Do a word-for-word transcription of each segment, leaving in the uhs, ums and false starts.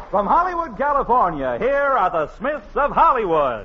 From Hollywood, California, here are the Smiths of Hollywood.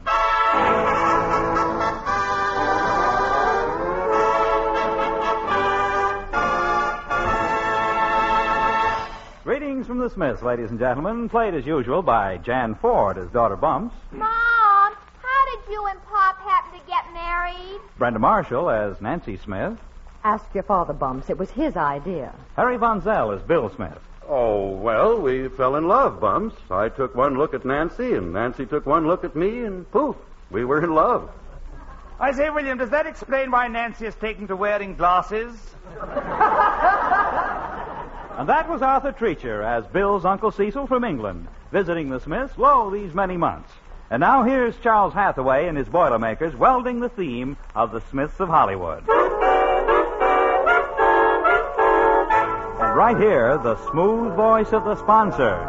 Greetings from the Smiths, ladies and gentlemen, played as usual by Jan Ford as daughter Bumps. Mom, how did you and Pop happen to get married? Brenda Marshall as Nancy Smith. Ask your father, Bumps. It was his idea. Harry Von Zell as Bill Smith. Oh, well, we fell in love, Bumps. I took one look at Nancy, and Nancy took one look at me, and poof, we were in love. I say, William, does that explain why Nancy has taken to wearing glasses? And that was Arthur Treacher as Bill's Uncle Cecil from England, visiting the Smiths, lo, these many months. And now here's Charles Hathaway and his Boilermakers welding the theme of the Smiths of Hollywood. And right here, the smooth voice of the sponsor.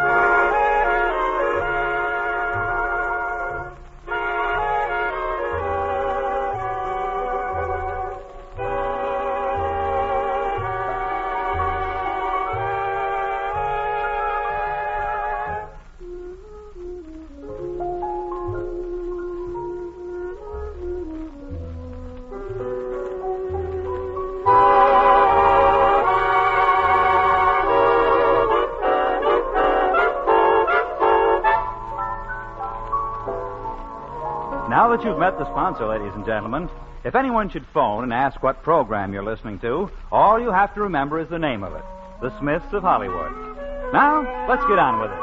Now that you've met the sponsor, ladies and gentlemen, if anyone should phone and ask what program you're listening to, all you have to remember is the name of it, the Smiths of Hollywood. Now, let's get on with it.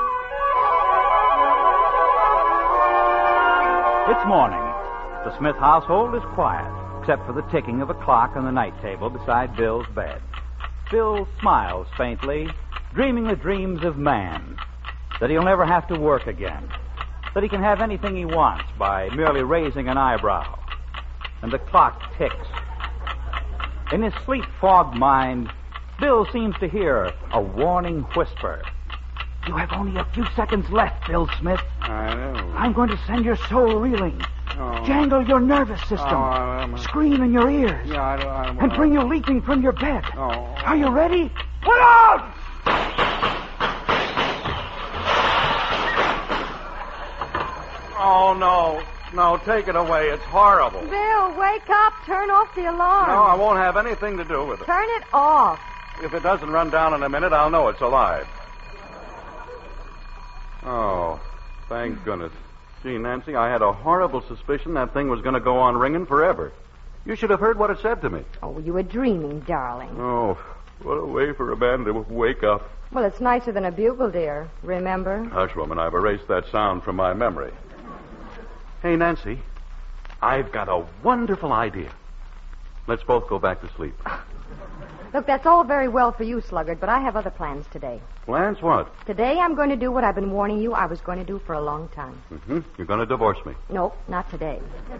It's morning. The Smith household is quiet, except for the ticking of a clock on the night table beside Bill's bed. Bill smiles faintly, dreaming the dreams of man, that he'll never have to work again, that he can have anything he wants by merely raising an eyebrow. And the clock ticks. In his sleep-fogged mind, Bill seems to hear a warning whisper. You have only a few seconds left, Bill Smith. I know. I'm going to send your soul reeling, Oh. jangle your nervous system, Oh, I'm- scream in your ears, Yeah, I don't... I don't and bring you leaping from your bed. Oh. Are you ready? Put out! Oh, no. No, take it away. It's horrible. Bill, wake up. Turn off the alarm. No, I won't have anything to do with it. Turn it off. If it doesn't run down in a minute, I'll know it's alive. Oh, thank goodness. Gee, Nancy, I had a horrible suspicion that thing was going to go on ringing forever. You should have heard what it said to me. Oh, you were dreaming, darling. Oh, what a way for a man to wake up. Well, it's nicer than a bugle, dear. Remember? Hush, woman, I've erased that sound from my memory. Hey, Nancy, I've got a wonderful idea. Let's both go back to sleep. Look, that's all very well for you, Sluggard, but I have other plans today. Plans what? Today I'm going to do what I've been warning you I was going to do for a long time. Mm-hmm. You're going to divorce me. Nope, not today.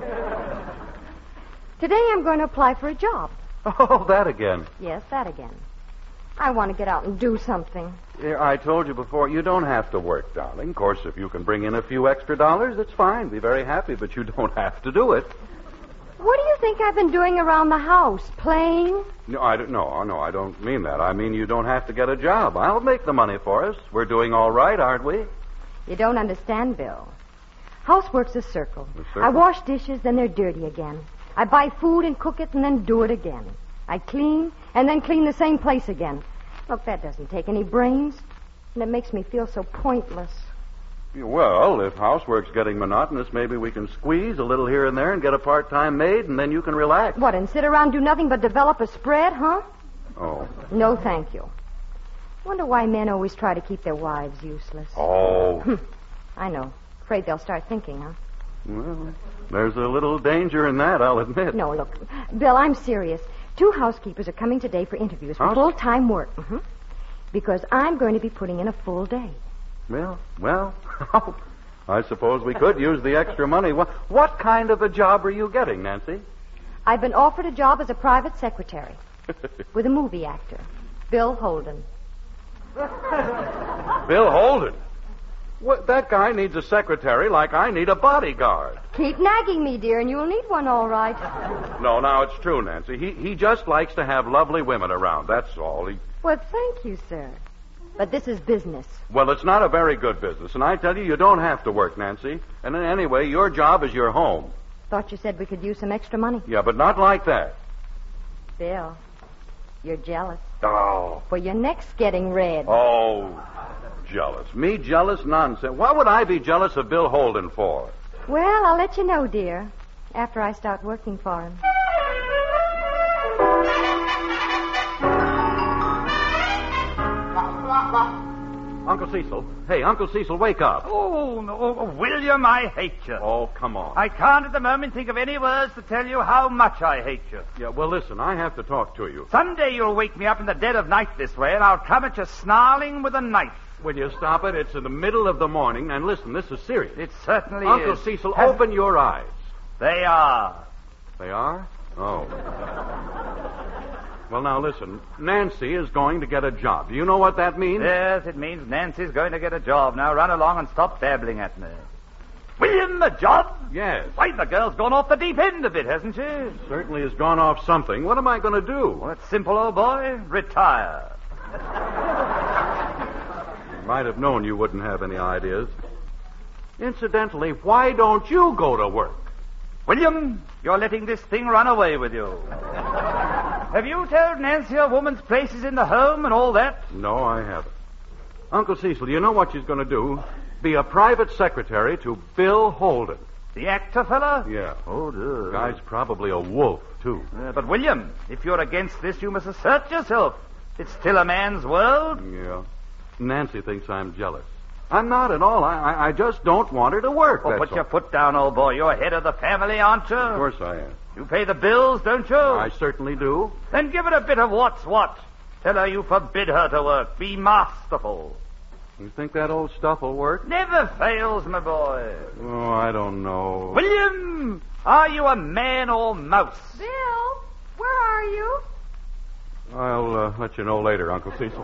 Today I'm going to apply for a job. Oh, that again. Yes, that again. I want to get out and do something. Yeah, I told you before, you don't have to work, darling. Of course, if you can bring in a few extra dollars, it's fine. Be very happy, but you don't have to do it. What do you think I've been doing around the house? Playing? No, I don't, no, no, I don't mean that. I mean you don't have to get a job. I'll make the money for us. We're doing all right, aren't we? You don't understand, Bill. Housework's a circle. A circle? I wash dishes, then they're dirty again. I buy food and cook it and then do it again. I clean and then clean the same place again. Look, that doesn't take any brains, and it makes me feel so pointless. Well, if housework's getting monotonous, maybe we can squeeze a little here and there and get a part-time maid, and then you can relax. What, and sit around do nothing but develop a spread, huh? Oh. No, thank you. Wonder why men always try to keep their wives useless. Oh. I know. Afraid they'll start thinking, huh? Well, there's a little danger in that, I'll admit. No, look, Bill, I'm serious. Two housekeepers are coming today for interviews for House- full-time work. Mm-hmm. Because I'm going to be putting in a full day. Well, well, I suppose we could use the extra money. What, what kind of a job are you getting, Nancy? I've been offered a job as a private secretary with a movie actor, Bill Holden. Bill Holden? What, that guy needs a secretary like I need a bodyguard. Keep nagging me, dear, and you'll need one all right. No, now, it's true, Nancy. He he just likes to have lovely women around, that's all. He... Well, thank you, sir. But this is business. Well, it's not a very good business, and I tell you, you don't have to work, Nancy. And anyway, your job is your home. Thought you said we could use some extra money. Yeah, but not like that. Bill, you're jealous. Oh. Well, your neck's getting red. Oh, jealous. Me jealous? Nonsense. What would I be jealous of Bill Holden for? Well, I'll let you know, dear, after I start working for him. Uncle Cecil. Hey, Uncle Cecil, wake up. Oh, no. Oh, William, I hate you. Oh, come on. I can't at the moment think of any words to tell you how much I hate you. Yeah, well, listen, I have to talk to you. Someday you'll wake me up in the dead of night this way, and I'll come at you snarling with a knife. Will you stop it? It's in the middle of the morning, and listen, this is serious. It certainly Uncle is. Cecil, Has- open your eyes. They are. They are? Oh. Well, now, listen. Nancy is going to get a job. Do you know what that means? Yes, it means Nancy's going to get a job. Now run along and stop babbling at me. William, a job? Yes. Why, the girl's gone off the deep end of it, hasn't she? Certainly has gone off something. What am I going to do? Well, it's simple, old boy. Retire. Might have known you wouldn't have any ideas. Incidentally, why don't you go to work? William, you're letting this thing run away with you. Have you told Nancy a woman's place is in the home and all that? No, I haven't. Uncle Cecil, you know what she's going to do? Be a private secretary to Bill Holden. The actor fella? Yeah. Oh, dear. Guy's probably a wolf, too. Uh, but, William, if you're against this, you must assert yourself. It's still a man's world. Yeah. Nancy thinks I'm jealous. I'm not at all. I, I, I just don't want her to work. Oh, that's put all. your foot down, old boy. You're head of the family, aren't you? Of course I am. You pay the bills, don't you? I certainly do. Then give her a bit of what's what. Tell her you forbid her to work. Be masterful. You think that old stuff will work? Never fails, my boy. Oh, I don't know. William, are you a man or mouse? Bill, where are you? I'll uh, let you know later, Uncle Cecil.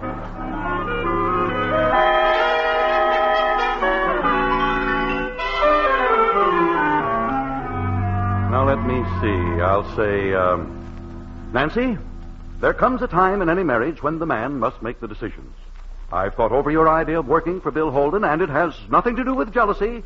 Now, let me see. I'll say, um, Nancy, there comes a time in any marriage when the man must make the decisions. I've thought over your idea of working for Bill Holden, and it has nothing to do with jealousy.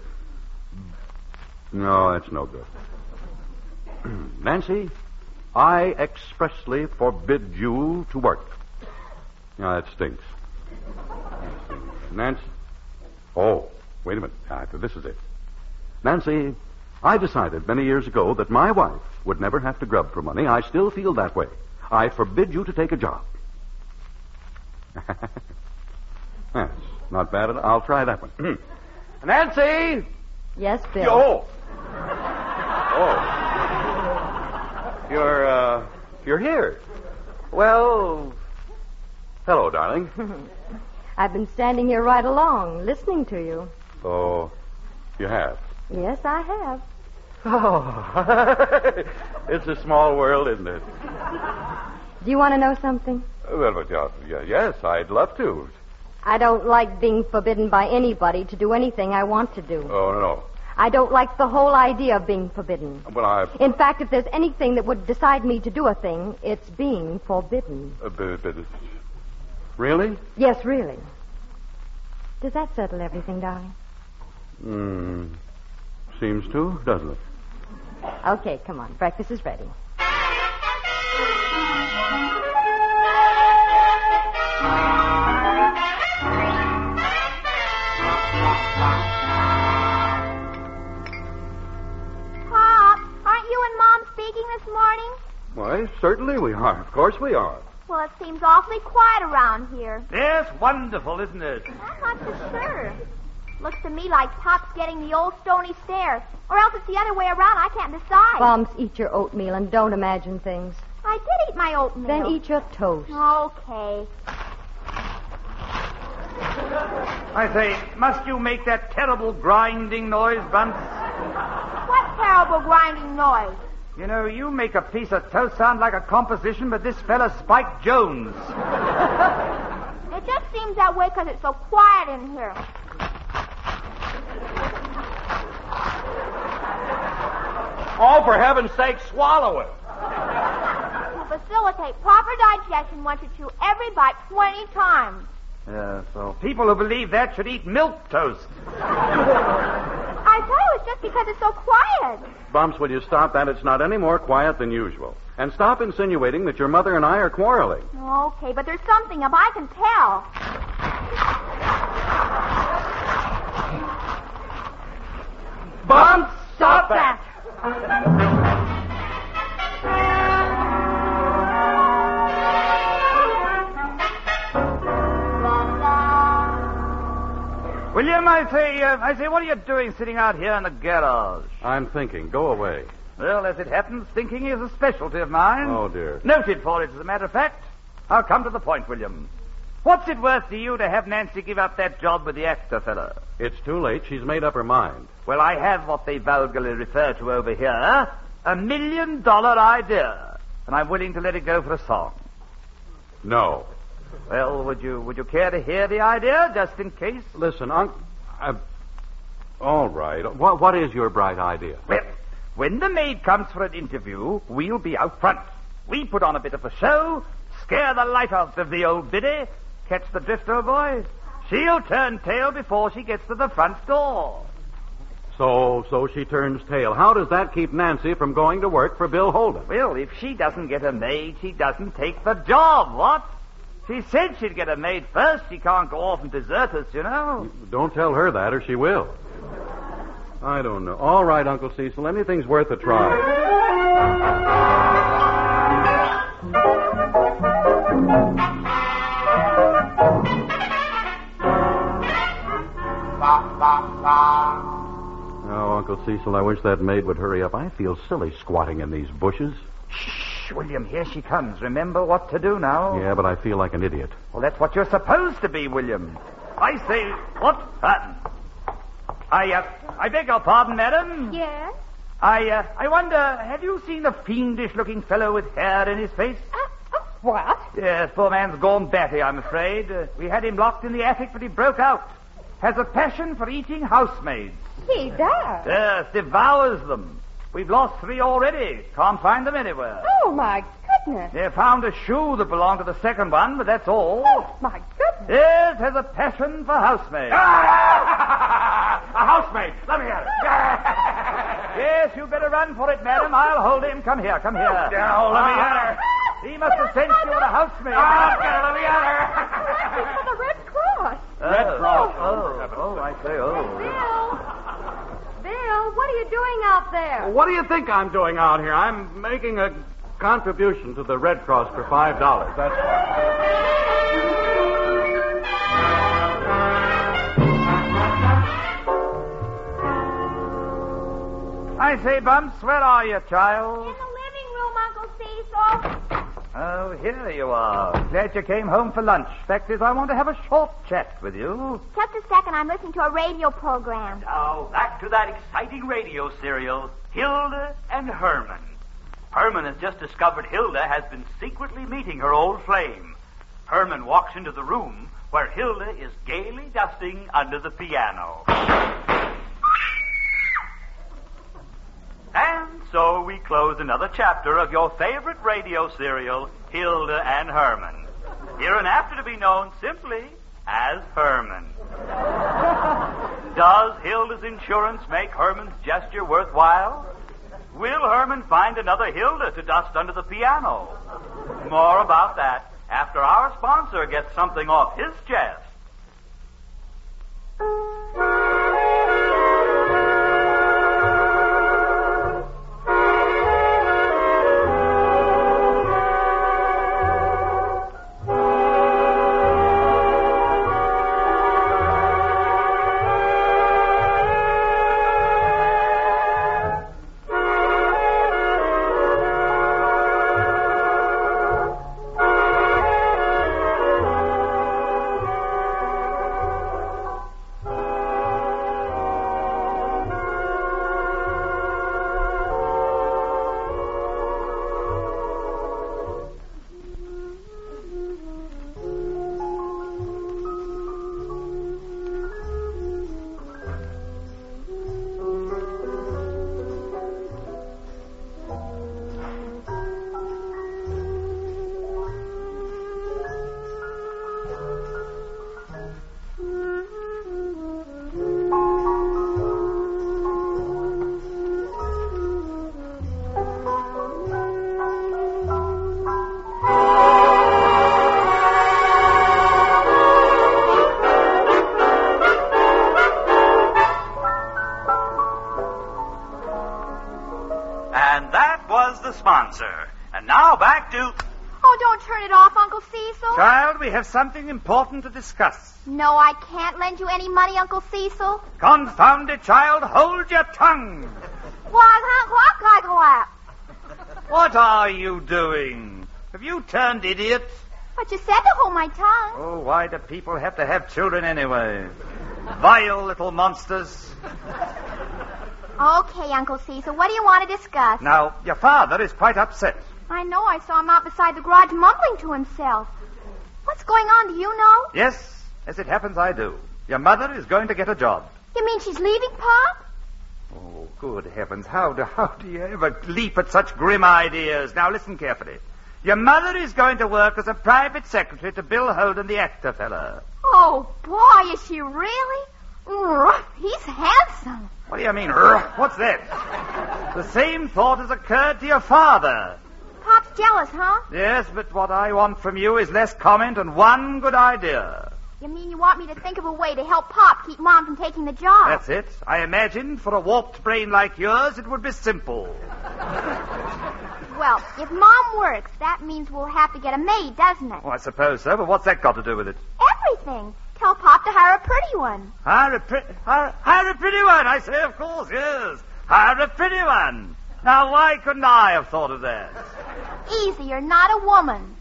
No, that's no good. Nancy, I expressly forbid you to work. Now, that stinks. That stinks. Nancy? Oh, wait a minute. Ah, this is it. Nancy, I decided many years ago that my wife would never have to grub for money. I still feel that way. I forbid you to take a job. That's not bad. I'll try that one. Nancy! Yes, Bill. Oh. Oh. You're, uh, you're here. Well, hello, darling. I've been standing here right along, listening to you. Oh, you have? Yes, I have. Oh. It's a small world, isn't it? Do you want to know something? Well, but, uh, yeah, yes, I'd love to. I don't like being forbidden by anybody to do anything I want to do. Oh, no. I don't like the whole idea of being forbidden. Well, I... In fact, if there's anything that would decide me to do a thing, it's being forbidden. Uh, but, but, really? Yes, really. Does that settle everything, darling? Hmm. Seems to, doesn't it? Okay, come on. Breakfast is ready. Pop, aren't you and Mom speaking this morning? Why, certainly we are. Of course we are. Well, it seems awfully quiet around here. Yes, wonderful, isn't it? I'm not so sure. Looks to me like Pop's getting the old stony stare. Or else it's the other way around. I can't decide. Bums, eat your oatmeal and don't imagine things. I did eat my oatmeal. Then eat your toast. Okay. I say, must you make that terrible grinding noise, Bunce? What terrible grinding noise? You know, you make a piece of toast sound like a composition, but this fella's Spike Jones. It just seems that way because it's so quiet in here. Oh, for heaven's sake, swallow it. To facilitate proper digestion, one should chew every bite twenty times. Yeah, so people who believe that should eat milk toast. I thought it was just because it's so quiet. Bumps, will you stop that? It's not any more quiet than usual. And stop insinuating that your mother and I are quarreling. Okay, but there's something up. I can tell. Bumps, Stop that! William, I say, uh, I say, what are you doing sitting out here in the garage? I'm thinking. Go away. Well, as it happens, thinking is a specialty of mine. Oh, dear. Noted for it, as a matter of fact. I'll come to the point, William. What's it worth to you to have Nancy give up that job with the actor fella? It's too late. She's made up her mind. Well, I have what they vulgarly refer to over here, a million dollar idea. And I'm willing to let it go for a song. No. Well, would you would you care to hear the idea, just in case? Listen, Unc... Uh, all right. What, what is your bright idea? Well, when the maid comes for an interview, we'll be out front. We put on a bit of a show, scare the life out of the old biddy. Catch the drift, old boy? She'll turn tail before she gets to the front door. So, so she turns tail. How does that keep Nancy from going to work for Bill Holden? Well, if she doesn't get a maid, she doesn't take the job, what? She said she'd get a maid first. She can't go off and desert us, you know. Don't tell her that, or she will. I don't know. All right, Uncle Cecil. Anything's worth a try. Oh, Uncle Cecil, I wish that maid would hurry up. I feel silly squatting in these bushes. Shh, William, here she comes. Remember what to do now. Yeah, but I feel like an idiot. Well, that's what you're supposed to be, William. I say, what? Uh, I, uh, I beg your pardon, madam. Yes? I, uh, I wonder, have you seen a fiendish-looking fellow with hair in his face? Uh, uh, what? Yes, poor man's gone batty, I'm afraid. Uh, we had him locked in the attic, but he broke out. Has a passion for eating housemaids. He does. Yes, devours them. We've lost three already. Can't find them anywhere. Oh, my goodness. They found a shoe that belonged to the second one, but that's all. Oh, my goodness. Yes, has a passion for housemaids. A housemaid. Let me at it. Yes, you better run for it, madam. I'll hold him. Come here, come here. Now, let me at her. He must have sensed you were a housemaid. Oh, get her. Let me at her. It's for the Red Cross. Red Cross. Oh, oh, I say, oh. Bill! Bill, what are you doing out there? What do you think I'm doing out here? I'm making a contribution to the Red Cross for five dollars. That's all. I say, Bumps, where are you, child? In the living room, Uncle Cecil. Oh, here you are. Glad you came home for lunch. Fact is, I want to have a short chat with you. Just a second. I'm listening to a radio program. Now, back to that exciting radio serial, Hilda and Herman. Herman has just discovered Hilda has been secretly meeting her old flame. Herman walks into the room where Hilda is gaily dusting under the piano. And so we close another chapter of your favorite radio serial, Hilda and Herman. Hereinafter to be known simply as Herman. Does Hilda's insurance make Herman's gesture worthwhile? Will Herman find another Hilda to dust under the piano? More about that after our sponsor gets something off his chest. Now back to... Oh, don't turn it off, Uncle Cecil. Child, we have something important to discuss. No, I can't lend you any money, Uncle Cecil. Confound it, child. Hold your tongue. What are you doing? Have you turned idiot? But you said to hold my tongue. Oh, why do people have to have children anyway? Vile little monsters. Okay, Uncle Cecil, what do you want to discuss? Now, your father is quite upset. I know. I saw him out beside the garage mumbling to himself. What's going on, do you know? Yes, as it happens, I do. Your mother is going to get a job. You mean she's leaving, Pop? Oh, good heavens. How do, how do you ever leap at such grim ideas? Now, listen carefully. Your mother is going to work as a private secretary to Bill Holden, the actor fella. Oh, boy, is she really? Ugh, he's handsome. What do you mean, ugh? What's that? The same thought has occurred to your father. Pop's jealous, huh? Yes, but what I want from you is less comment and one good idea. You mean you want me to think of a way to help Pop keep Mom from taking the job? That's it. I imagined for a warped brain like yours, it would be simple. Well, if Mom works, that means we'll have to get a maid, doesn't it? Oh, I suppose so, but what's that got to do with it? Everything. Tell Pop to hire a pretty one. Hire a, pre- hire, hire a pretty one, I say, of course, yes. Hire a pretty one. Now, why couldn't I have thought of that? Easy, you're not a woman.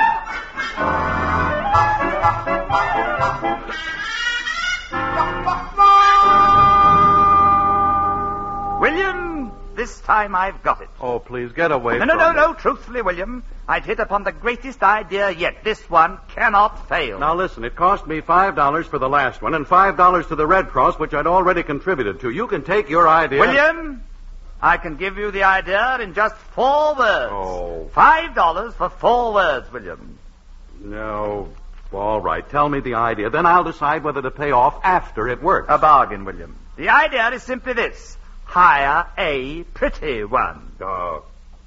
William, this time I've got it. Oh, please, get away No, from no, no, me. no. Truthfully, William, I'd hit upon the greatest idea yet. This one cannot fail. Now, listen, it cost me five dollars for the last one and five dollars to the Red Cross, which I'd already contributed to. You can take your idea... William, I can give you the idea in just four words. Oh. Five dollars for four words, William. No. All right, tell me the idea. Then I'll decide whether to pay off after it works. A bargain, William. The idea is simply this. Hire a pretty one. Uh...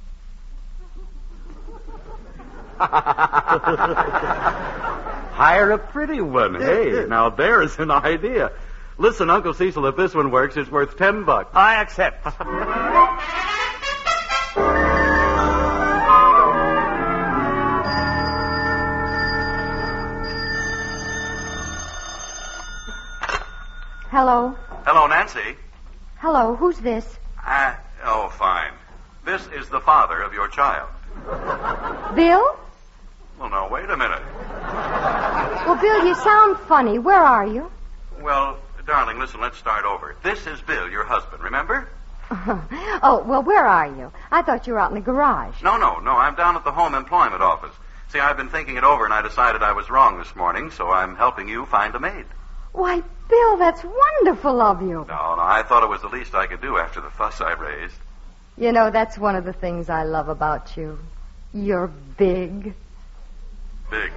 Hire a pretty one. Hey, now there's an idea. Listen, Uncle Cecil, if this one works, it's worth ten bucks. I accept. Hello? Hello, Nancy. Hello, who's this? Uh, oh, fine. This is the father of your child. Bill? Well, no, wait a minute. Well, Bill, you sound funny. Where are you? Well, darling, listen, let's start over. This is Bill, your husband, remember? Oh, well, where are you? I thought you were out in the garage. No, no, no, I'm down at the home employment office. See, I've been thinking it over, and I decided I was wrong this morning, so I'm helping you find a maid. Why, Bill, that's wonderful of you. No, no, I thought it was the least I could do after the fuss I raised. You know, that's one of the things I love about you. You're big. Big.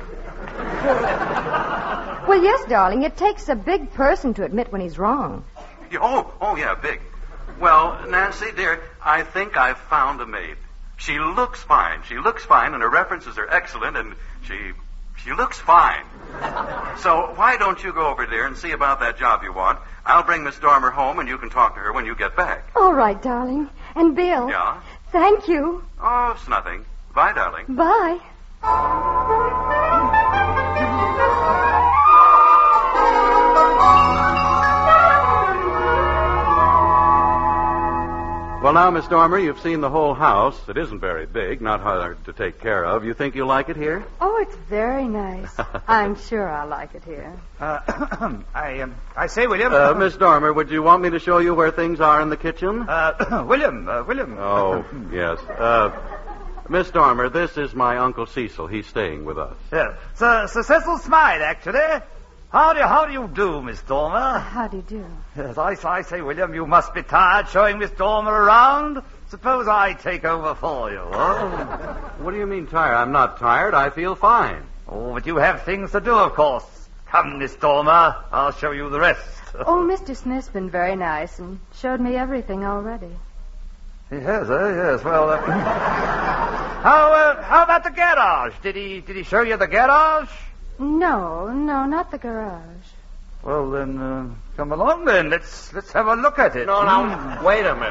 Well, yes, darling, it takes a big person to admit when he's wrong. Oh, oh, yeah, big. Well, Nancy, dear, I think I've found a maid. She looks fine. She looks fine, and her references are excellent, and she... she looks fine. So why don't you go over there and see about that job you want? I'll bring Miss Dormer home, and you can talk to her when you get back. All right, darling. And Bill. Yeah? Thank you. Oh, it's nothing. Bye, darling. Bye. Well, now, Miss Dormer, you've seen the whole house. It isn't very big, not hard to take care of. You think you'll like it here? Oh, it's very nice. I'm sure I'll like it here. Uh, I, um, I say, William. Uh, Miss Dormer, would you want me to show you where things are in the kitchen? Uh, William, uh, William. Oh, yes. Uh, Miss Dormer, this is my Uncle Cecil. He's staying with us. Yes. Sir, Sir Cecil Smythe, actually. How do you, how do you do, Miss Dormer? How do you do? Yes, I, I say, William, you must be tired showing Miss Dormer around. Suppose I take over for you, huh? What do you mean tired? I'm not tired. I feel fine. Oh, but you have things to do, of course. Come, Miss Dormer. I'll show you the rest. Oh, Mister Smith's been very nice and showed me everything already. He has, eh? Yes, well, uh, how, uh, how about the garage? Did he, did he show you the garage? No, no, not the garage. Well, then, uh, come along then. Let's, let's have a look at it. No, now, wait a minute.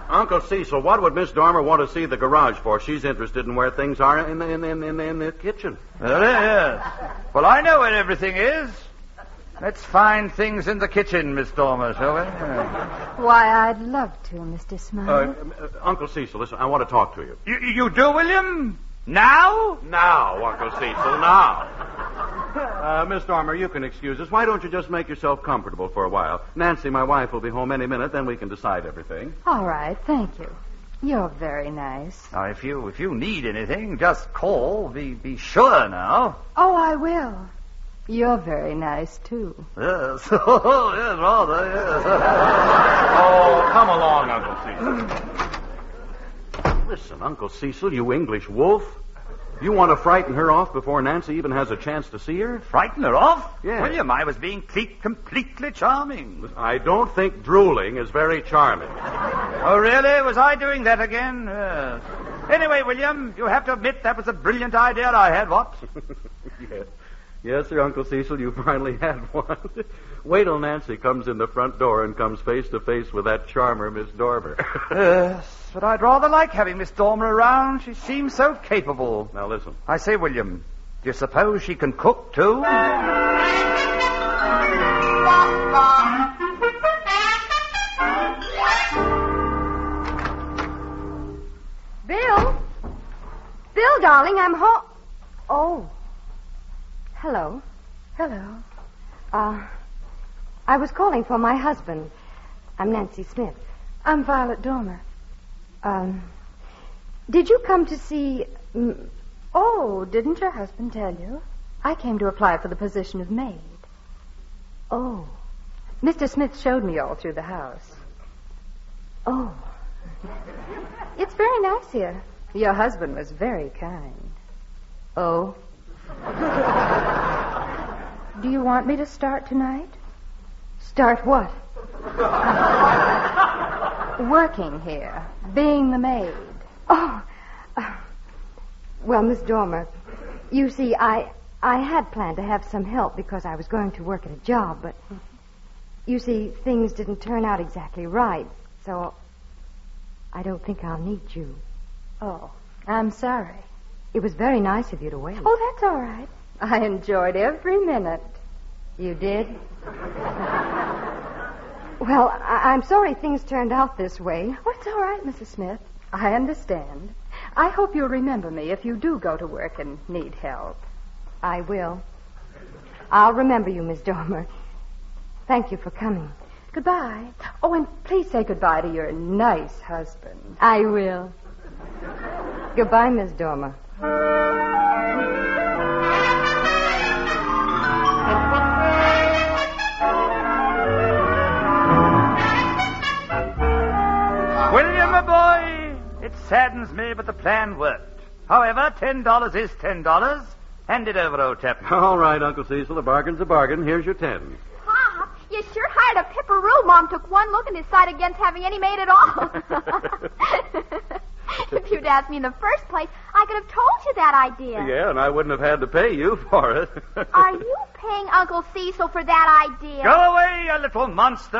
Uncle Cecil, what would Miss Dormer want to see the garage for? She's interested in where things are in the, in, in, in, in the kitchen. Well, yes. Well, I know where everything is. Let's find things in the kitchen, Miss Dormer, shall we? Yeah. Why, I'd love to, Mister Uh, Smiley. uh, Uncle Cecil, listen, I want to talk to you. You, you do, William? Now? Now, Uncle Cecil, now. Uh, Miss Dormer, you can excuse us. Why don't you just make yourself comfortable for a while? Nancy, my wife, will be home any minute, then we can decide everything. All right, thank you. You're very nice. Now, if you if you need anything, just call. Be be sure now. Oh, I will. You're very nice, too. Yes. Oh, yes, rather, yes. Oh, come along, Uncle Cecil. Listen, Uncle Cecil, you English wolf. You want to frighten her off before Nancy even has a chance to see her? Frighten her off? Yes. William, I was being cle- completely charming. I don't think drooling is very charming. Oh, really? Was I doing that again? Yes. Anyway, William, you have to admit that was a brilliant idea I had, what? Yes. Yes, sir, Uncle Cecil, you finally had one. Wait till Nancy comes in the front door and comes face to face with that charmer, Miss Dormer. Yes, but I'd rather like having Miss Dormer around. She seems so capable. Now, listen. I say, William, do you suppose she can cook, too? Bill? Bill, darling, I'm home. Oh. Hello. Hello. Uh, I was calling for my husband. I'm Nancy Smith. I'm Violet Dormer. Um, did you come to see... Mm, Oh, didn't your husband tell you? I came to apply for the position of maid. oh. Mister Smith showed me all through the house. Oh. It's very nice here. Your husband was very kind. Oh. Do you want me to start tonight? Start what? Working here. Being the maid. Oh. Uh, well, Miss Dormer, you see, I I had planned to have some help because I was going to work at a job, but you see, things didn't turn out exactly right, so I don't think I'll need you. Oh, I'm sorry. It was very nice of you to wait. Oh, that's all right. I enjoyed every minute. You did? Well, I- I'm sorry things turned out this way. Oh, it's all right, Missus Smith. I understand. I hope you'll remember me if you do go to work and need help. I will. I'll remember you, Miss Dormer. Thank you for coming. Goodbye. Oh, and please say goodbye to your nice husband. I will. Goodbye, Miss Dormer. William, my boy, it saddens me, but the plan worked. However, ten dollars is ten dollars. Hand it over, old chap. All right, Uncle Cecil, a bargain's a bargain. Here's your ten. Pop, you sure hired a pipperoo. Mom took one look and decided against having any maid at all. If you'd asked me in the first place, I could have told you that idea. Yeah, and I wouldn't have had to pay you for it. Are you paying Uncle Cecil for that idea? Go away, you little monster.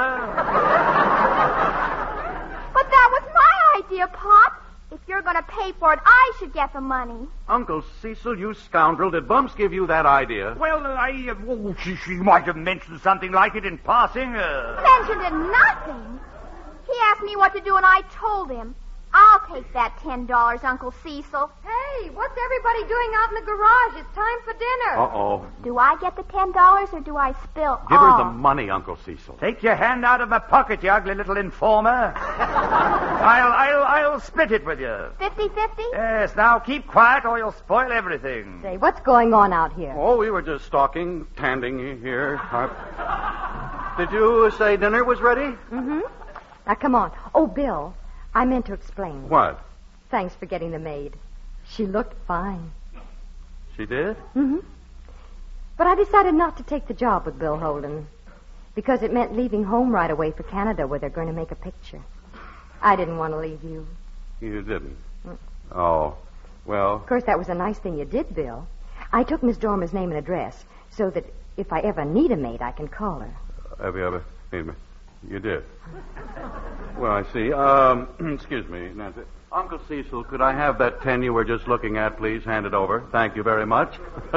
But that was my idea, Pop. If you're going to pay for it, I should get the money. Uncle Cecil, you scoundrel, did Bumps give you that idea? Well, I... Uh, oh, she, she might have mentioned something like it in passing. Uh... Mentioned it nothing. He asked me what to do, and I told him. I'll take that ten dollars, Uncle Cecil. Hey, what's everybody doing out in the garage? It's time for dinner. Uh-oh. Do I get the ten dollars, or do I spill Give all? her the money, Uncle Cecil. Take your hand out of my pocket, you ugly little informer. I'll, I'll, I'll split it with you. Fifty-fifty? Yes, now keep quiet or you'll spoil everything. Say, what's going on out here? Oh, we were just stalking, tanding here. Uh, did you say dinner was ready? Mm-hmm. Now, come on. Oh, Bill, I meant to explain. What? Thanks for getting the maid. She looked fine. She did? Mm-hmm. But I decided not to take the job with Bill Holden because it meant leaving home right away for Canada where they're going to make a picture. I didn't want to leave you. You didn't? Mm. Oh, well... Of course, that was a nice thing you did, Bill. I took Miss Dormer's name and address so that if I ever need a maid, I can call her. Have you ever... Wait a minute. You did. Well, I see. Um, excuse me, Nancy. Uncle Cecil, could I have that ten you were just looking at, please? Hand it over. Thank you very much.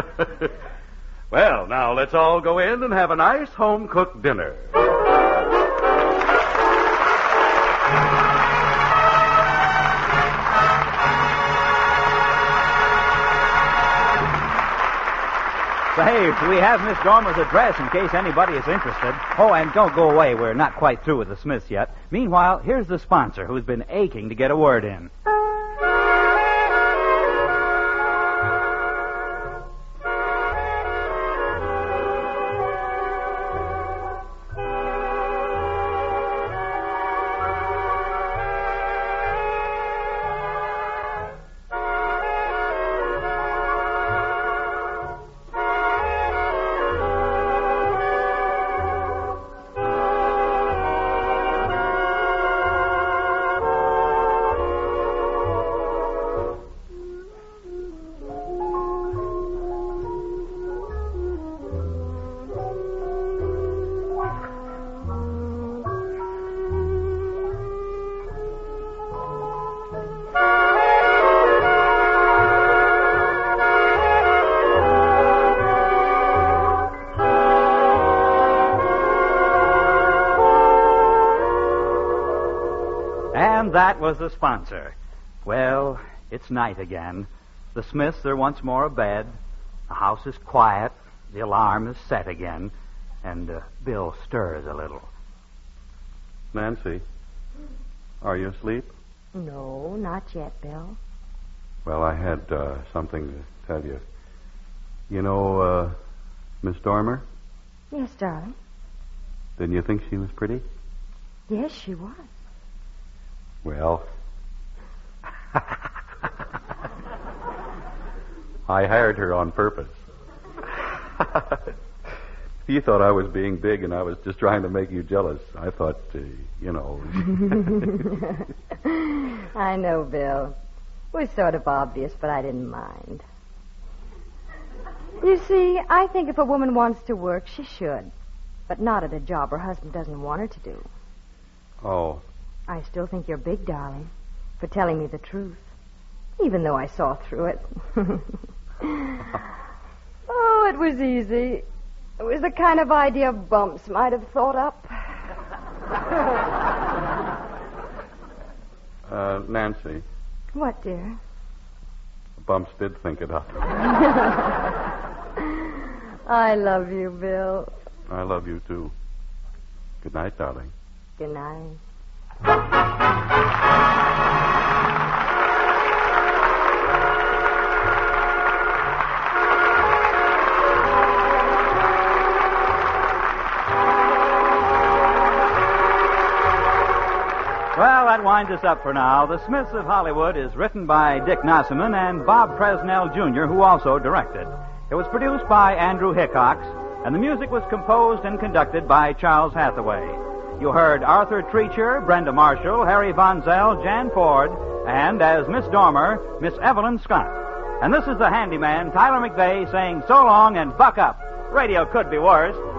Well, now let's all go in and have a nice home-cooked dinner. Say, we have Miss Dormer's address in case anybody is interested. Oh, and don't go away. We're not quite through with the Smiths yet. Meanwhile, here's the sponsor who's been aching to get a word in. That was the sponsor. Well, it's night again. The Smiths are once more abed. The house is quiet. The alarm is set again. And uh, Bill stirs a little. Nancy, are you asleep? No, not yet, Bill. Well, I had uh, something to tell you. You know, uh, Miss Dormer? Yes, darling. Didn't you think she was pretty? Yes, she was. Well, I hired her on purpose. You thought I was being big and I was just trying to make you jealous. I thought, uh, you know. I know, Bill. It was sort of obvious, but I didn't mind. You see, I think if a woman wants to work, she should. But not at a job her husband doesn't want her to do. Oh. I still think you're big, darling, for telling me the truth, even though I saw through it. Oh, it was easy. It was the kind of idea Bumps might have thought up. uh, Nancy. What, dear? Bumps did think it up. I love you, Bill. I love you, too. Good night, darling. Good night. Well, that winds us up for now. The Smiths of Hollywood is written by Dick Nossaman and Bob Presnell Junior, who also directed. It was produced by Andrew Hickox, and the music was composed and conducted by Charles Hathaway. You heard Arthur Treacher, Brenda Marshall, Harry Von Zell, Jan Ford, and as Miss Dormer, Miss Evelyn Scott. And this is the handyman, Tyler McVeigh, saying so long and buck up. Radio could be worse.